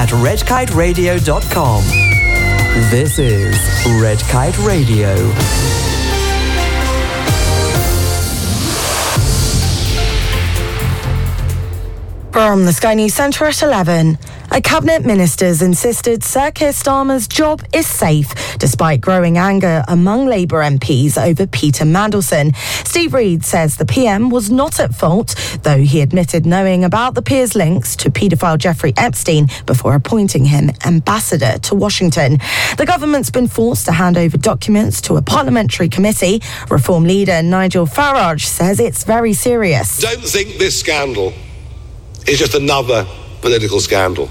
at redkiteradio.com. This is Red Kite Radio. From the Sky News Centre at 11. A cabinet minister's insisted Sir Keir Starmer's job is safe, despite growing anger among Labour MPs over Peter Mandelson. Steve Reid says the PM was not at fault, though he admitted knowing about the peer's links to paedophile Jeffrey Epstein before appointing him ambassador to Washington. The government's been forced to hand over documents to a parliamentary committee. Reform leader Nigel Farage says it's very serious. Don't think this scandal is just another political scandal.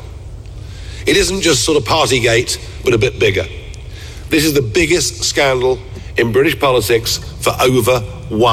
It isn't just sort of Partygate, but a bit bigger. This is the biggest scandal in British politics for over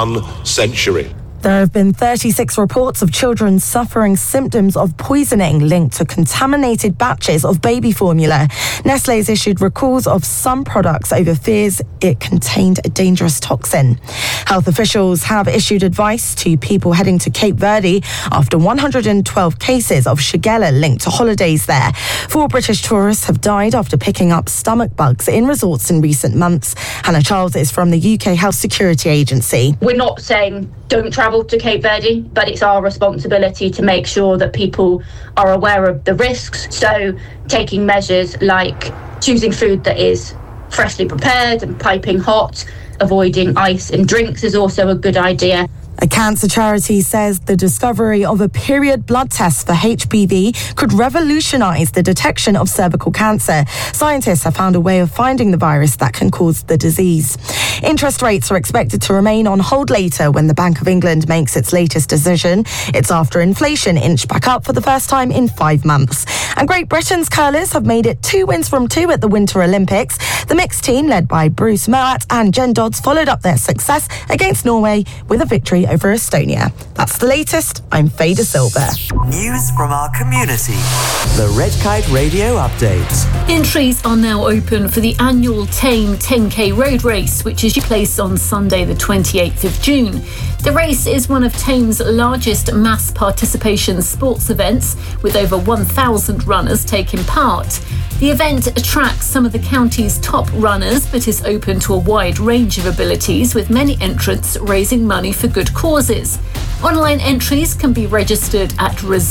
1 century. There have been 36 reports of children suffering symptoms of poisoning linked to contaminated batches of baby formula. Nestlé has issued recalls of some products over fears it contained a dangerous toxin. Health officials have issued advice to people heading to Cape Verde after 112 cases of Shigella linked to holidays there. 4 British tourists have died after picking up stomach bugs in resorts in recent months. Hannah Charles is from the UK Health Security Agency. We're not saying don't travel to Cape Verde, but it's our responsibility to make sure that people are aware of the risks. So taking measures like choosing food that is freshly prepared and piping hot, avoiding ice in drinks is also a good idea. A cancer charity says the discovery of a period blood test for HPV could revolutionise the detection of cervical cancer. Scientists have found a way of finding the virus that can cause the disease. Interest rates are expected to remain on hold later when the Bank of England makes its latest decision. It's after inflation inched back up for the first time in 5 months. And Great Britain's curlers have made it 2 wins from 2 at the Winter Olympics. The mixed team, led by Bruce Moat and Jen Dodds, followed up their success against Norway with a victory over Estonia. That's the latest. I'm Faye De Silva. News from our community. The Red Kite Radio Update. Entries are now open for the annual Tame 10K road race, which is placed on Sunday the 28th of June. The race is one of Tame's largest mass participation sports events, with over 1,000 runners taking part. The event attracts some of the county's top runners, but is open to a wide range of abilities, with many entrants raising money for good causes. Online entries can be registered at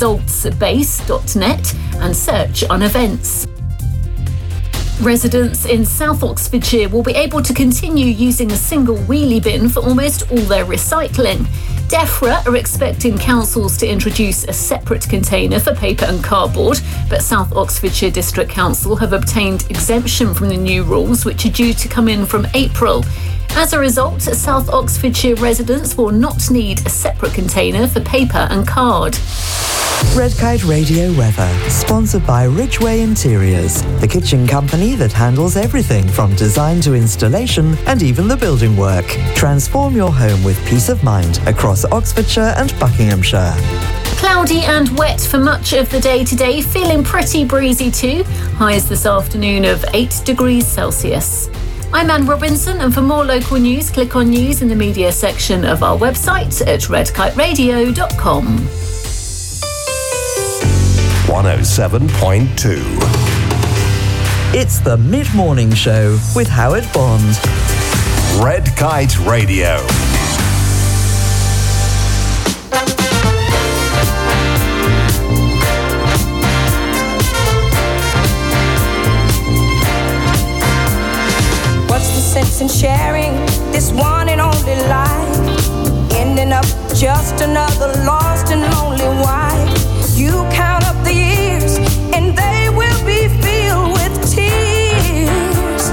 resultsbase.net and search on events. Residents in South Oxfordshire will be able to continue using a single wheelie bin for almost all their recycling. DEFRA are expecting councils to introduce a separate container for paper and cardboard, but South Oxfordshire District Council have obtained exemption from the new rules, which are due to come in from April. As a result, South Oxfordshire residents will not need a separate container for paper and card. Red Kite Radio weather, sponsored by Ridgeway Interiors, the kitchen company that handles everything from design to installation and even the building work. Transform your home with peace of mind across Oxfordshire and Buckinghamshire. Cloudy and wet for much of the day today, feeling pretty breezy too. Highs this afternoon of 8 degrees Celsius. I'm Anne Robinson, and for more local news, click on news in the media section of our website at redkiteradio.com. 107.2. It's the Mid-Morning Show with Howard Bond. Red Kite Radio. What's the sense in sharing this one and only life? Ending up just another lost and lonely wife. You count up the years and they will be filled with tears.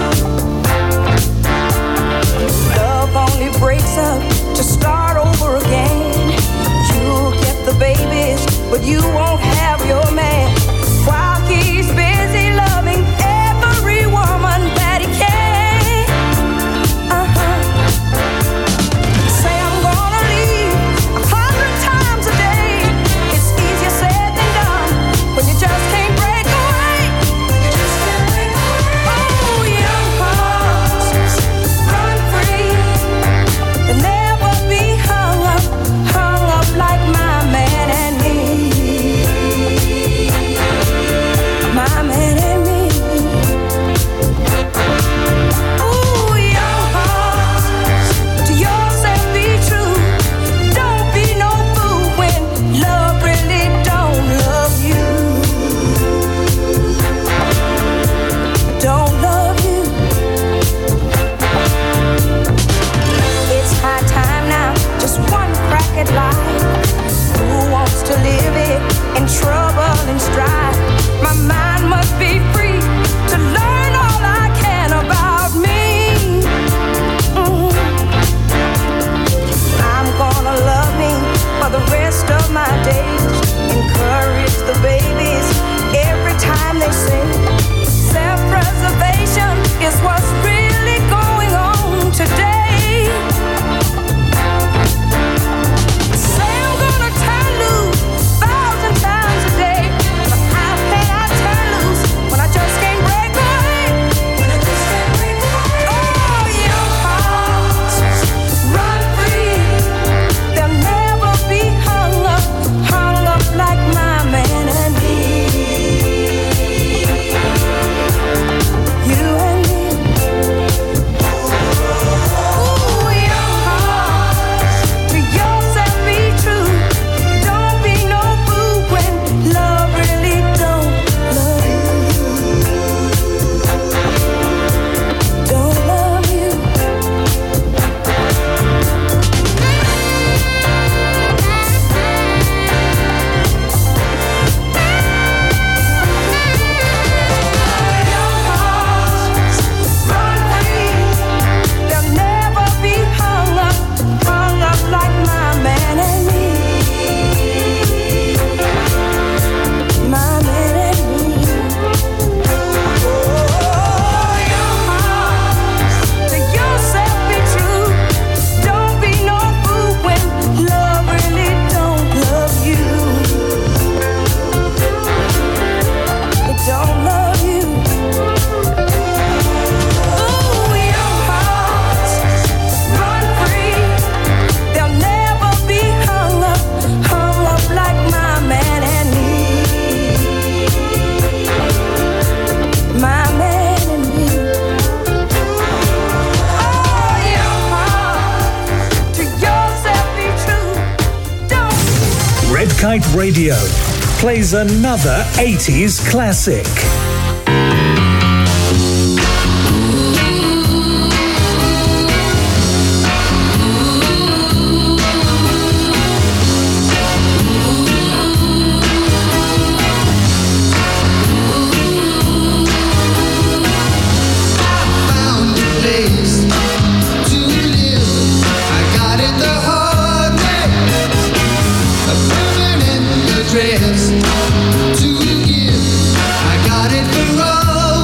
Love only breaks up to start over again. You'll get the babies, but you won't have your man. While he's busy loving every woman that he can. Say I'm gonna leave 100 times a is what's really going on today. Say I'm gonna turn loose 1,000 times a day, but how can I turn loose when I just can't break away? Oh, your hearts run free. They'll never be hung up like my man and me. You and me. Ooh, your hearts to yourself be true. Don't be no fool when love really don't love you. Don't love you. Your hearts run free. They'll never be hung up like my man and me. My man and me. Oh, your hearts to yourself be true. Don't be no fool when love really don't love you. It don't love you. Ooh, your hearts run free. They'll never be hung up like my man and me. My man and me. Oh, your heart to yourself be true. Don't. Red Kite Radio plays another 80s classic. Found a place to live. I got it the hard way. A permanent address to give. I got it for all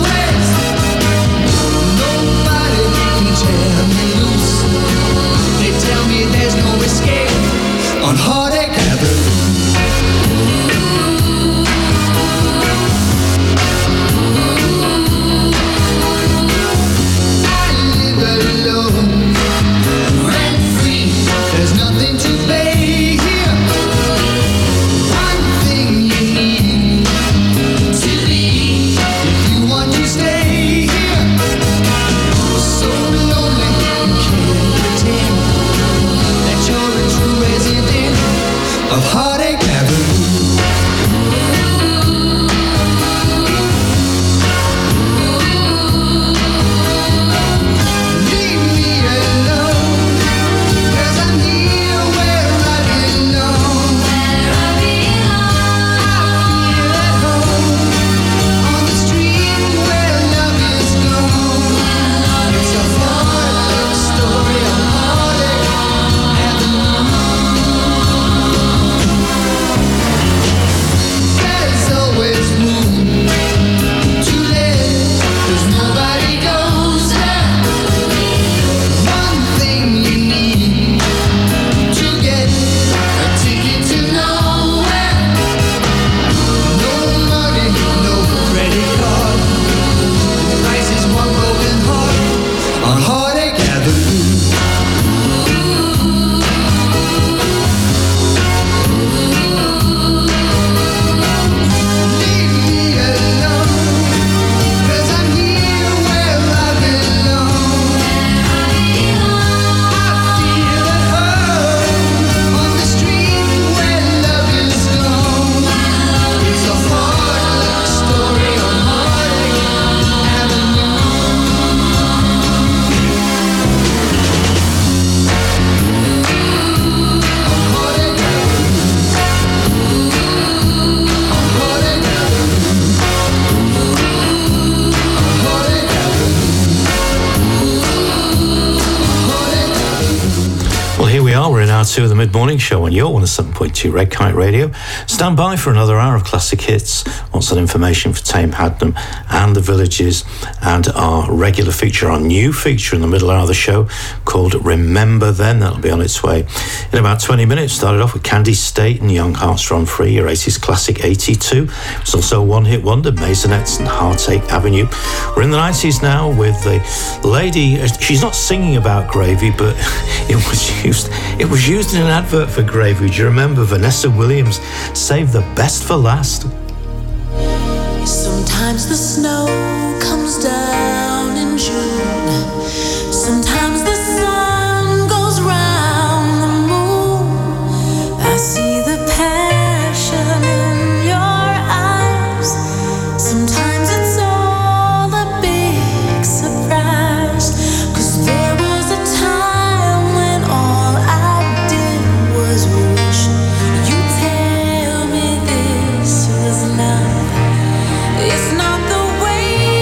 hour 2 of the mid-morning show on your 107.2 Red Kite Radio. Stand by for another hour of classic hits. What's that information for Tame Hadnam and the Villages, and our regular feature, our new feature in the middle hour of the show called Remember Then. That'll be on its way in about 20 minutes. Started off with Candy State and Young Hearts Run Free, your 80s classic 82. It's also a one-hit wonder, Maisonettes and Heartache Avenue. We're in the 90s now with the lady. She's not singing about gravy, but it was used in an advert for gravy. Do you remember Vanessa Williams? Save the best for last. Sometimes the snow comes down in June. Sometimes the sun goes round the moon. I see the passion in your eyes. Sometimes it's all a big surprise. 'Cause there was a time when all I did was wish. You tell me this was love. It's not the way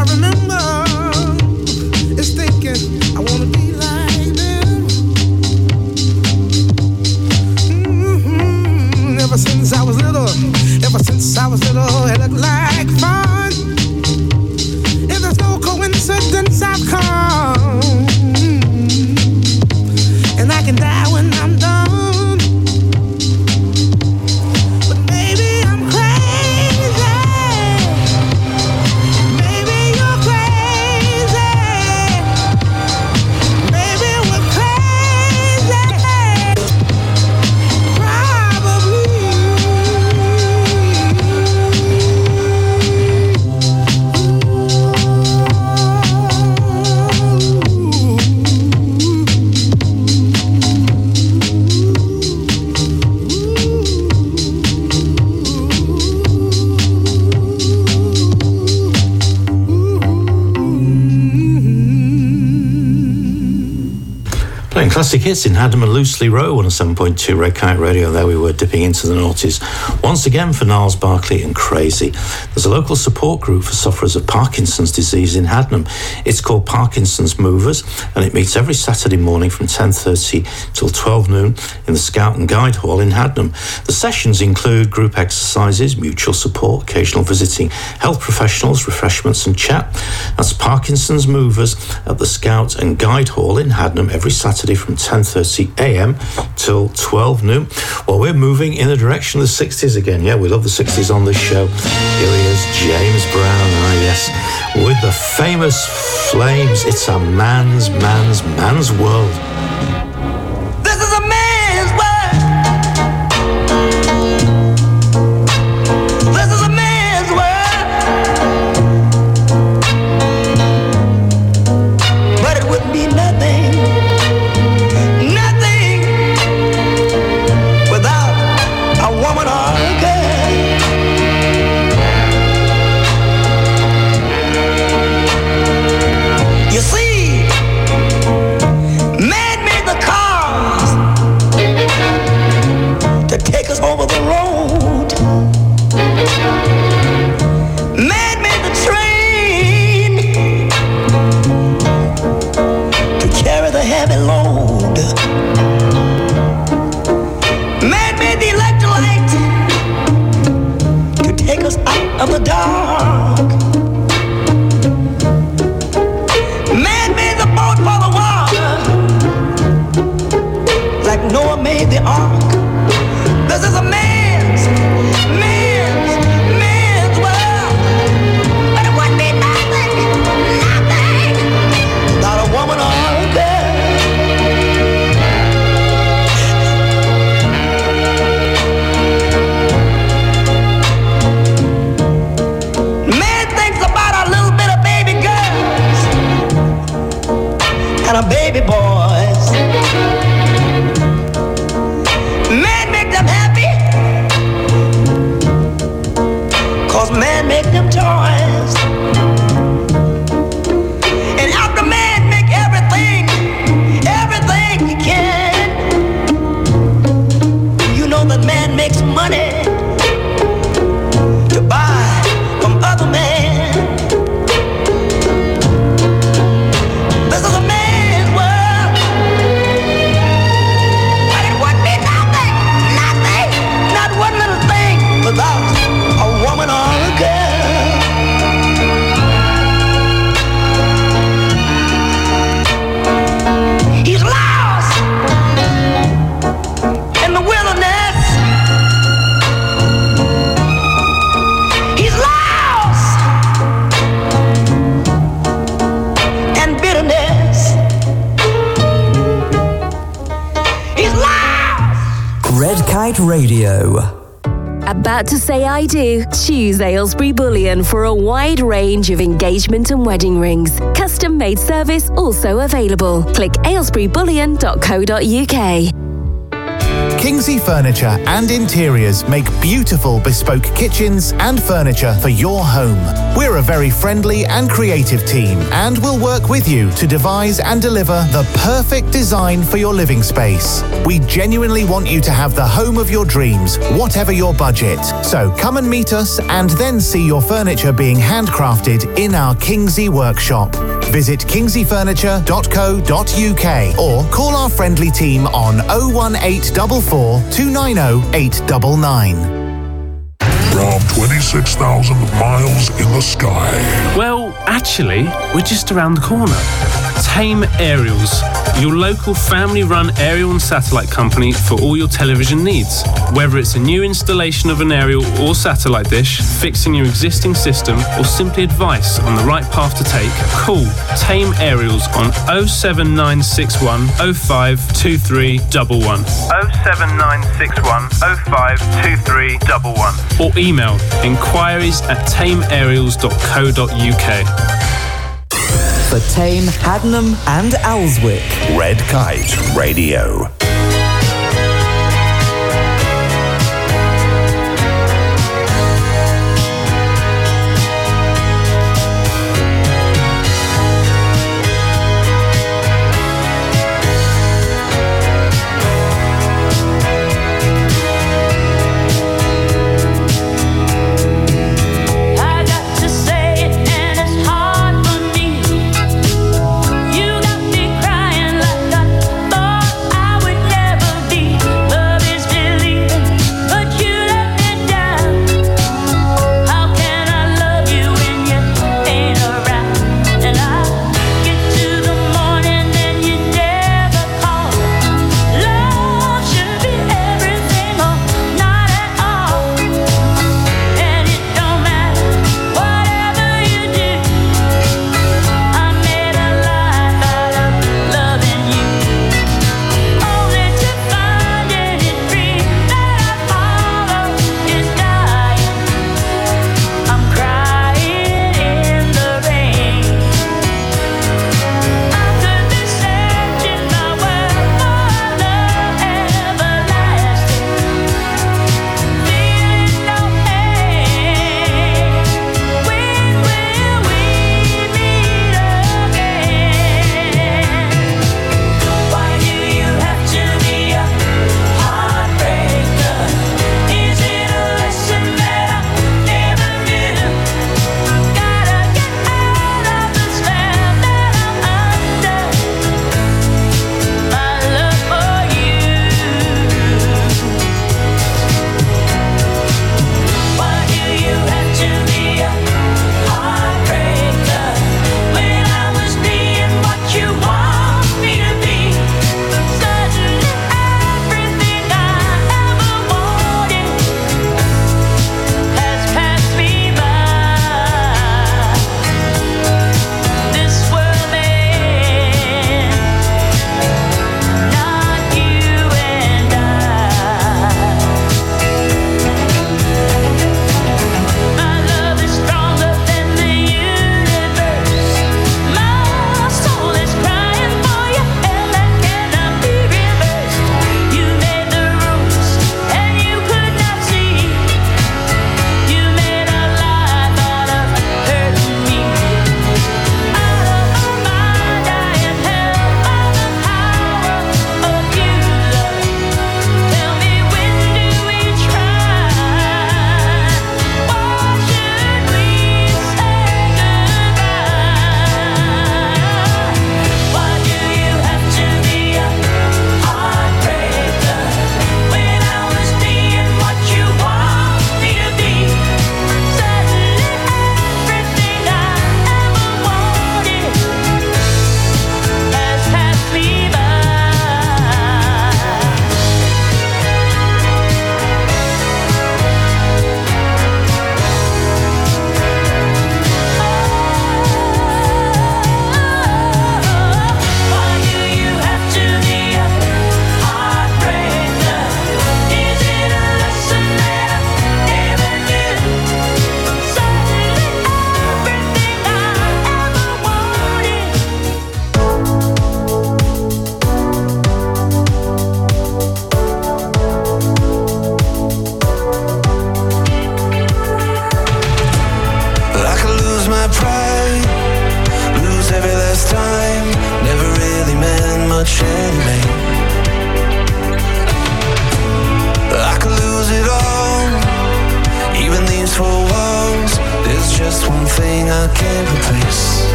I remember is thinking I wanna be like them. Ever since I was little, it looked like fun. If there's no coincidence, I've come, and I can die when I'm done. Classic hits in Haddam and Loosely Row on a 7.2 Red Kite Radio. There we were dipping into the noughties once again for Niles Barkley and Crazy. There's a local support group for sufferers of Parkinson's disease in Haddam. It's called Parkinson's Movers, and it meets every Saturday morning from 10:30 till 12 noon in the Scout and Guide Hall in Haddam. The sessions include group exercises, mutual support, occasional visiting health professionals, refreshments and chat. That's Parkinson's Movers at the Scout and Guide Hall in Haddam every Saturday from 10:30 a.m. till 12 noon. Well, we're moving in the direction of the 60s again. Yeah, we love the 60s on this show. Here he is, James Brown. Ah, yes, with the famous Flames. It's a man's world. This is a man's world. This is a man's world. But it wouldn't be nothing without a woman or a girl. You see, man made the cars to take us over the road. Man made the train to carry the heavy load. Man made the electric light to take us out of the dark. Man made the boat for the water, like Noah made the ark. This is a man's world. But it wouldn't be nothing without a woman or a girl. Man thinks about a little bit of baby girls and a baby boys. Man make them happy, 'cause man make them toys. And after man make everything he can, you know that man makes money to buy from other men. This is a man's world. But it wouldn't be nothing, not one little thing without a woman or a girl. He's lost in the wilderness. He's lost in bitterness. He's lost. Red Kite Radio. About to say I do? Choose Aylesbury Bullion for a wide range of engagement and wedding rings. Custom-made service also available. Click aylesburybullion.co.uk. Kingsley Furniture and Interiors make beautiful bespoke kitchens and furniture for your home. We're a very friendly and creative team and will work with you to devise and deliver the perfect design for your living space. We genuinely want you to have the home of your dreams, whatever your budget. So come and meet us and then see your furniture being handcrafted in our Kingsley workshop. Visit kingsleyfurniture.co.uk or call our friendly team on 01844 290 899. From 26,000 miles in the sky. Well, actually, we're just around the corner. Tame Aerials, your local family-run aerial and satellite company for all your television needs. Whether it's a new installation of an aerial or satellite dish, fixing your existing system, or simply advice on the right path to take, call Tame Aerials on 07961 052311. 07961 052311. Or email inquiries@tameaerials.co.uk. For Tame, Haddenham and Alswick. Red Kite Radio. I would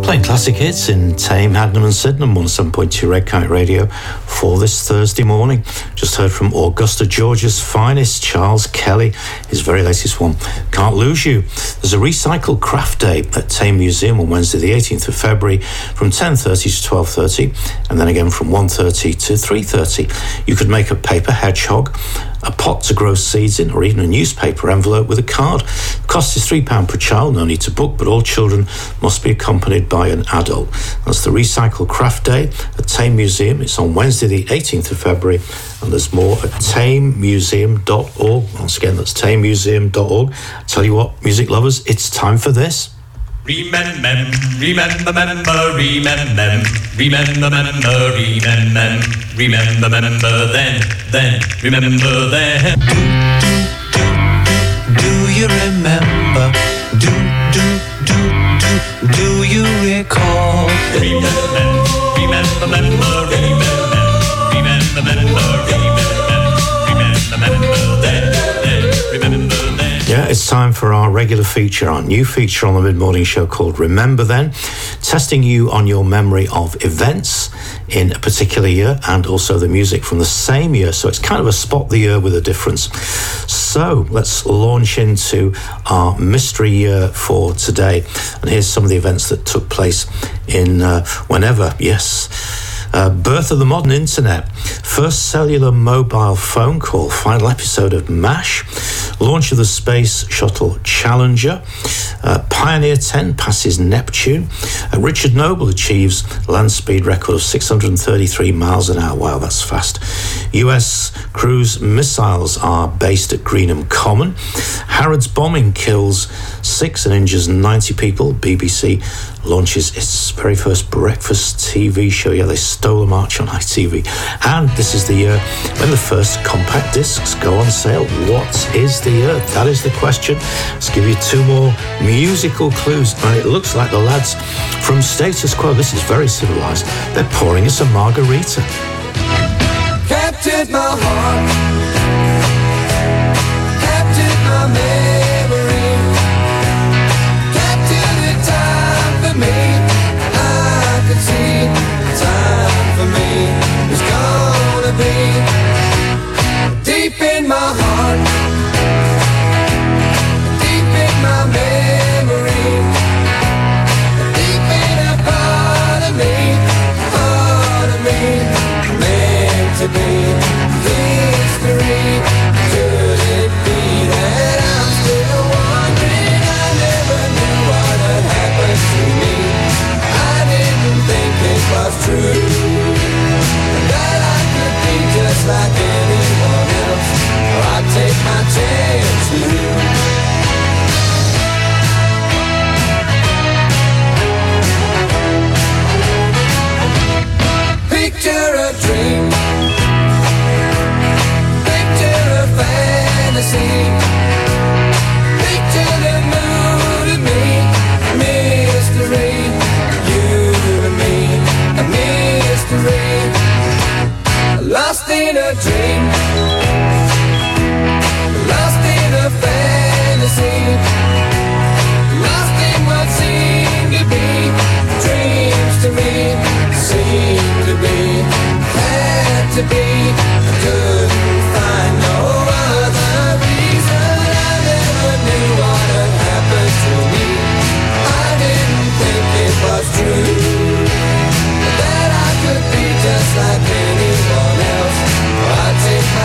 Playing classic hits in Tame, Hadnam and Sydenham on 7.2 Red Kite Radio for this Thursday morning. Just heard from Augusta, Georgia's finest, Charles Kelly, his very latest one, Can't Lose You. There's a Recycle Craft Day at Tame Museum on Wednesday the 18th of February from 10:30 to 12:30 and then again from 1:30 to 3:30. You could make a paper hedgehog, a pot to grow seeds in, or even a newspaper envelope with a card. The cost is £3 per child, no need to book, but all children must be accompanied by an adult. That's the Recycle Craft Day at Tame Museum. It's on Wednesday the 18th of February, and there's more at tamemuseum.org. Once again, that's tamemuseum.org. I tell you what, music lovers, it's time for this. Remember, remember, remember, remember, remember, remember, remember, then, remember then. Do you remember? Do you recall? Remember, remember, remember, remember, then, remember then. Yeah, it's time for our regular feature, our new feature on the mid-morning show called Remember Then, testing you on your memory of events in a particular year and also the music from the same year. So it's kind of a spot the year with a difference. So let's launch into our mystery year for today. And here's some of the events that took place in whenever, yes. Birth of the modern internet, first cellular mobile phone call, final episode of MASH, launch of the Space Shuttle Challenger, Pioneer 10 passes Neptune, Richard Noble achieves land speed record of 633 miles an hour. Wow, that's fast. US cruise missiles are based at Greenham Common. Harrods bombing kills 6 and injures 90 people. BBC launches its very first breakfast TV show. Yeah, they stole a march on ITV. And this is the year when the first compact discs go on sale. What is the year? That is the question. Let's give you 2 more musical clues. And it looks like the lads from Status Quo, this is very civilized, they're pouring us a margarita. Captured my heart, captured my memory, captured the time for me. I could see the time for me was gonna be deep in my heart, deep in my memory, deep in a part of me, meant to be history. Could it be that I'm still wondering? I never knew what had happened to me. I didn't think it was true, that I could be just like anyone else, or I'd take my chance with you. Picture a dream, picture a fantasy, picture the mood of me, mystery, you and me, a mystery, lost in a dream, lost in a fantasy, lost in what seemed to be dreams to me, seemed to be, had to be, couldn't find no other reason. I never knew what had happened to me. I didn't think it was true, that I could be just like anyone else, or I'd take my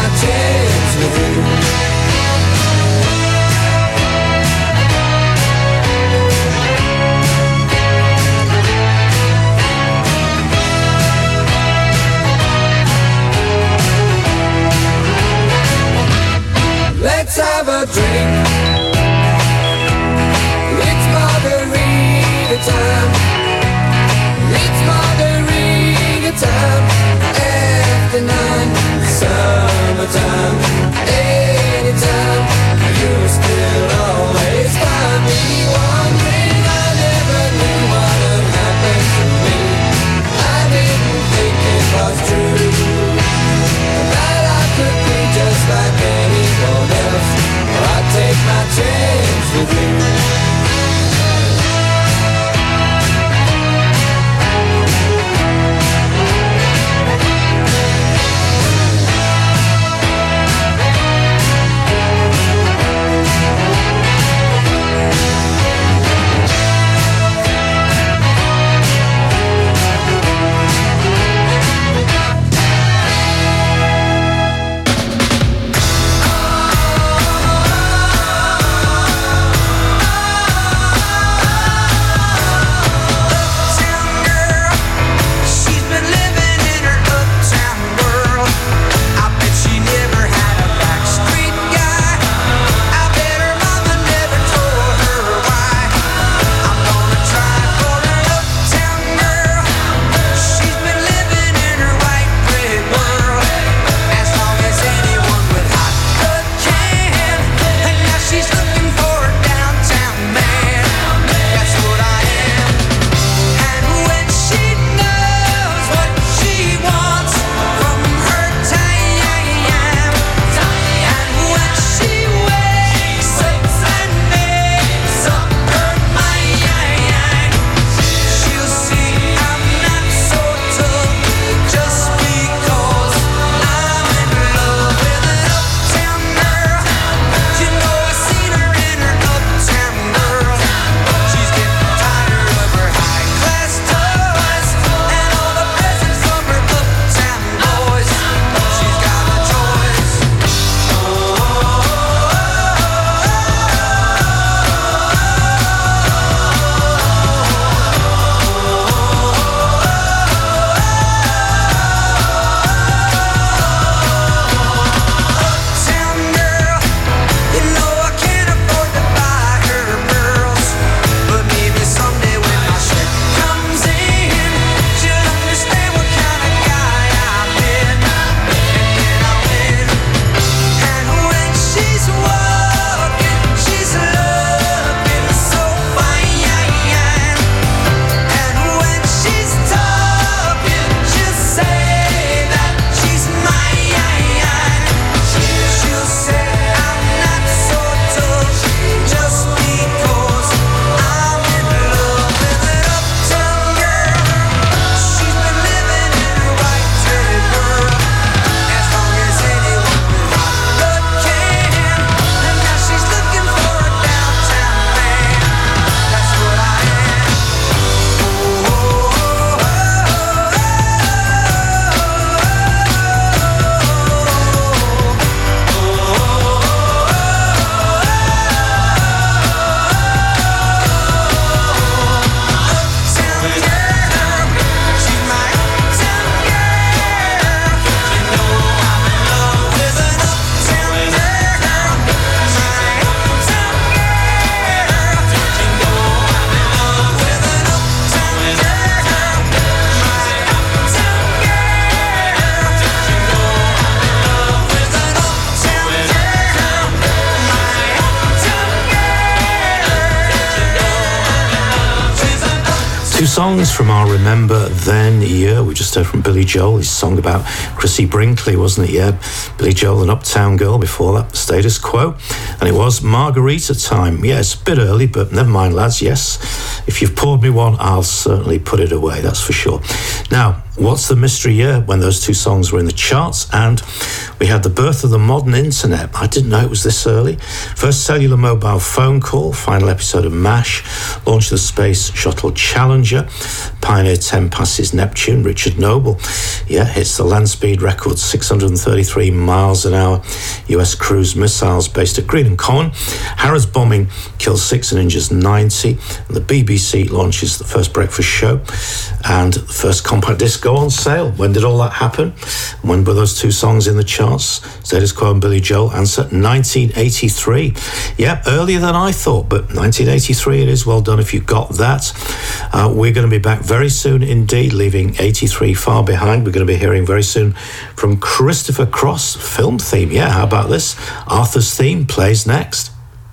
Two songs from our Remember Then year. We just heard from Billy Joel, his song about Chrissy Brinkley, wasn't it? Yeah, Billy Joel, an Uptown Girl, before that, Status Quo. And it was Margarita Time. Yeah, it's a bit early, but never mind, lads. Yes, if you've poured me one, I'll certainly put it away, that's for sure. Now, what's the mystery year when those two songs were in the charts? And we had the birth of the modern internet. I didn't know it was this early. First cellular mobile phone call, final episode of MASH, launch of the Space Shuttle Challenger, Pioneer 10 passes Neptune, Richard Noble, hits the land speed record 633 miles an hour, US cruise missiles based at Green and Common, Harrods bombing kills 6 and injures 90, and the BBC launches the first breakfast show, and the first compact disc go on sale. When did all that happen? When were those two songs in the charts? Status Quo and Billy Joel. Answer, 1983. Yeah, earlier than I thought, but 1983 it is. Well done if you got that. We're going to be back very soon indeed, leaving 83 far behind. We're going to be hearing very soon from Christopher Cross, film theme. Yeah, how about this? Arthur's theme plays next.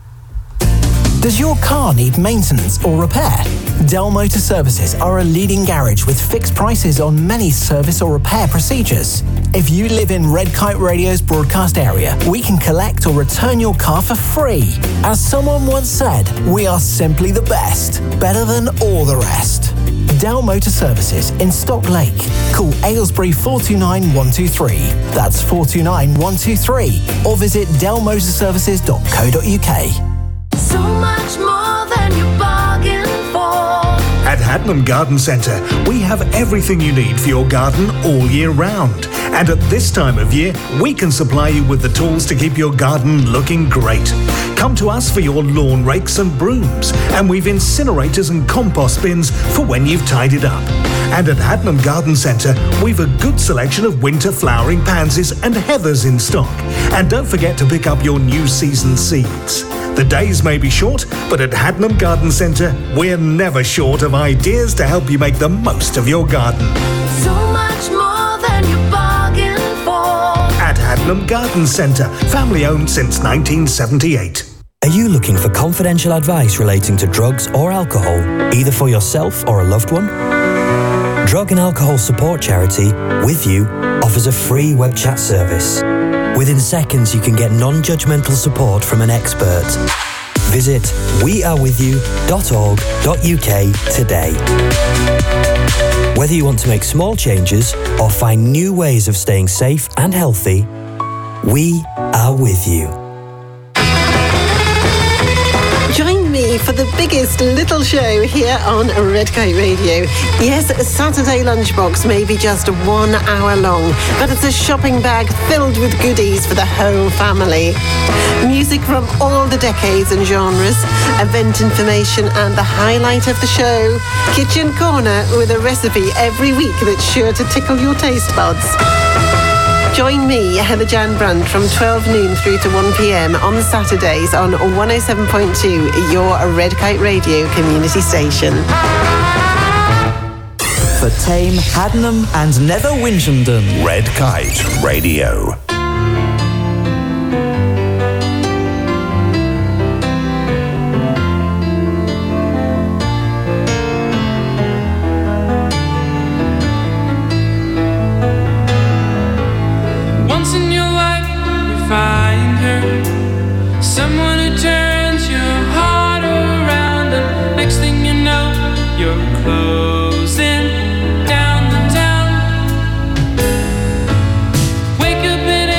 Does your car need maintenance or repair? Dell Motor Services are a leading garage with fixed prices on many service or repair procedures. If you live in Red Kite Radio's broadcast area, we can collect or return your car for free. As someone once said, we are simply the best, better than all the rest. Dell Motor Services in Stock Lake. Call Aylesbury 429 123. That's 429 123. Or visit dellmotorservices.co.uk. So much more than you bargained for. At Hadnam Garden Centre, we have everything you need for your garden all year round. And at this time of year, we can supply you with the tools to keep your garden looking great. Come to us for your lawn rakes and brooms, and we've incinerators and compost bins for when you've tidied up. And at Hadnam Garden Centre, we've a good selection of winter flowering pansies and heathers in stock. And don't forget to pick up your new season seeds. The days may be short, but at Hadnam Garden Centre, we're never short of ideas to help you make the most of your garden. So much more than you bargained for. At Hadnam Garden Centre, family owned since 1978. Are you looking for confidential advice relating to drugs or alcohol, either for yourself or a loved one? Drug and Alcohol Support Charity, With You, offers a free web chat service. Within seconds, you can get non-judgmental support from an expert. Visit wearewithyou.org.uk today. Whether you want to make small changes or find new ways of staying safe and healthy, we are with you. Join me for the biggest little show here on Red Kite Radio. Yes, Saturday Lunchbox may be just 1 hour long, but it's a shopping bag filled with goodies for the whole family. Music from all the decades and genres, event information and the highlight of the show, Kitchen Corner with a recipe every week that's sure to tickle your taste buds. Join me, Heather Jan Brandt, from 12 noon through to 1 p.m. on Saturdays on 107.2, your Red Kite Radio community station. For Tame, Hadnam and Nether Winchendon. Red Kite Radio. Find her, someone who turns your heart around, and next thing you know, you're closing down the town. Wake up at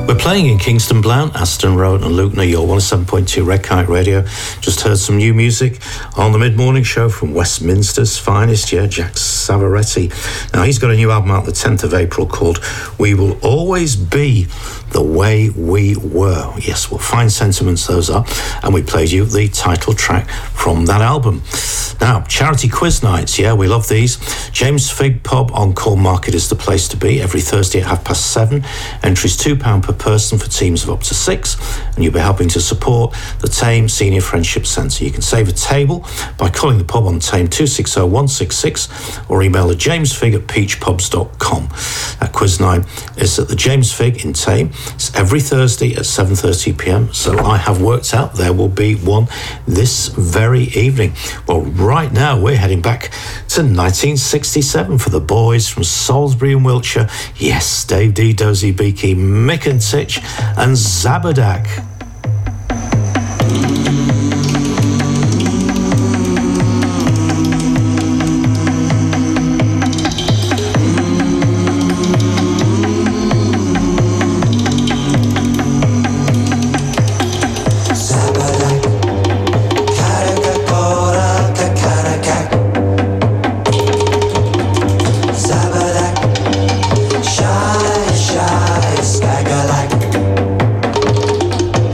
We're playing in Kingston, Blount, Aston Road and Lucknow. You're 107.2 Red Kite Radio. Just heard some new music on the mid-morning show from Westminster's finest, Jack Savaretti. Now, he's got a new album out the 10th of April called We Will Always Be the Way We Were. Yes, well, fine sentiments those are. And we played you the title track from that album. Now, charity quiz nights, we love these. James Figg Pub on Corn Market is the place to be every Thursday at 7:30. Entries £2 per person for teams of up to 6, and you'll be helping to support the Tame Senior Friendship Centre. You can save a table by calling the pub on Tame 260-166 or email at jamesfig@peachpubs.com. That quiz night is at the James Figg in Tame. It's every Thursday at 7:30pm, so I have worked out there will be one this very evening. Well, right now we're heading back to 1967 for the boys from Salisbury in Wiltshire. Yes, Dave D, Dozy Beaky, Mick and Titch and Zabadak. Shy, shy, stagger like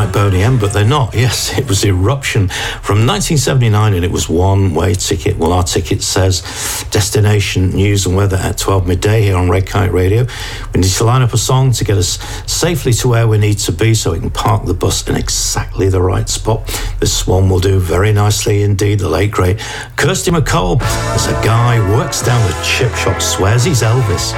like Boney M, but they're not. Yes, it was Eruption from 1979, and it was one-way ticket. Well, our ticket says destination news and weather at 12 midday here on Red Kite Radio. We need to line up a song to get us safely to where we need to be so we can park the bus in exactly the right spot. This one will do very nicely indeed. The late, great Kirsty MacColl. There's a guy who works down the chip shop, swears he's Elvis.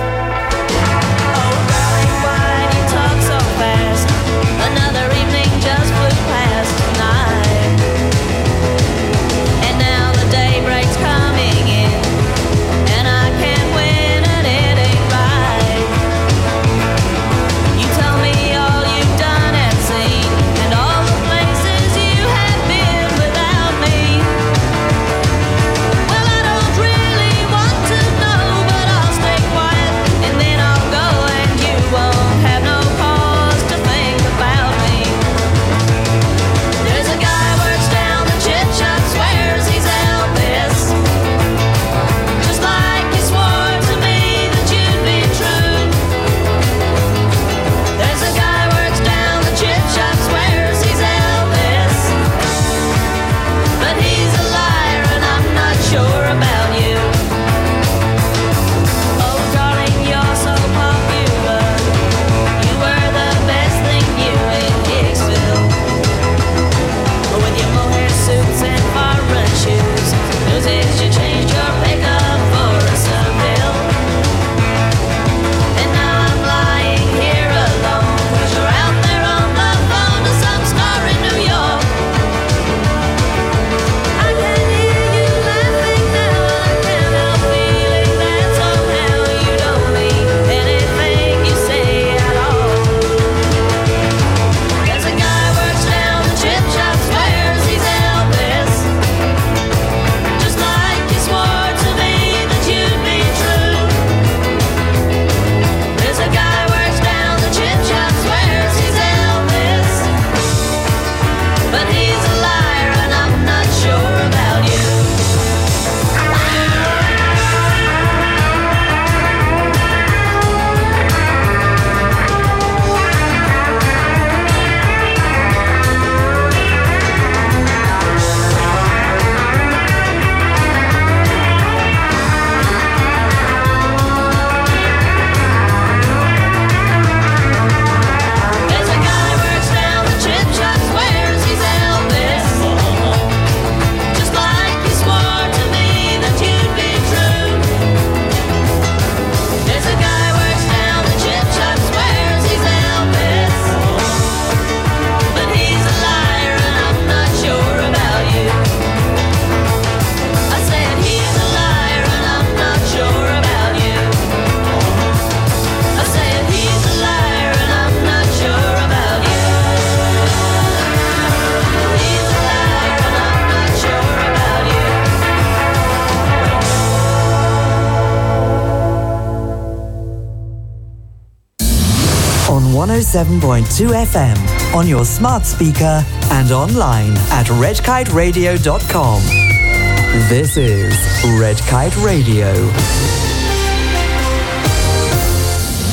On 107.2 FM, on your smart speaker and online at redkiteradio.com. This is Red Kite Radio.